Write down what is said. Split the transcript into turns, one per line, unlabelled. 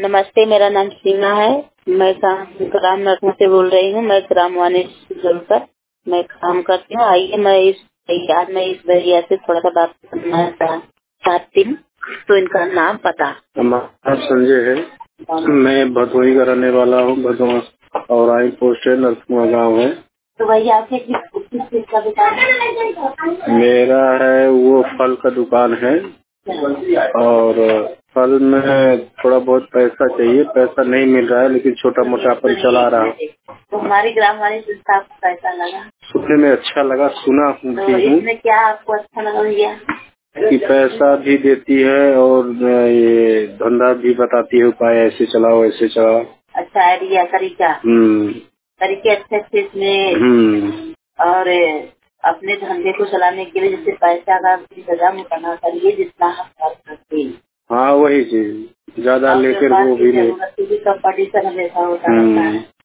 नमस्ते, मेरा नाम सीमा है। मैं ग्राम नरसिंह से बोल रही हूँ। मैं ग्रामवाणी पर मैं काम करती हूँ। आइए मैं इस भैया से थोड़ा सा बात करना चाहती हूँ। तो इनका नाम पता।
हमारा संजय है। मैं भदोही का रहने वाला हूँ। भदोही और आई पोस्ट है, नरसिंह गाँव है।
तो भैया आपके किस चीज का दुकान है?
मेरा है वो फल का दुकान है और फल में थोड़ा बहुत पैसा चाहिए। पैसा नहीं मिल रहा है लेकिन छोटा मोटा अपन चला रहा है।
तो हमारी ग्रामवाणी संस्था को कैसा लगा?
सुनने में अच्छा लगा, सुना हूँ।
तो इसमें क्या आपको अच्छा लगा भैया?
कि पैसा भी देती है और ये धंधा भी बताती है, उपाय ऐसे चलाओ ऐसे चलाओ।
अच्छा आइडिया तरीका तरीके अच्छे इसमें। और अपने धंधे को चलाने के लिए जैसे पैसा का कदम उठाना चाहिए जितना हम कर सकते हैं।
हाँ वही चीज ज्यादा लेकर वो भी नहीं।
कंपटीशन हमेशा होता रहता है।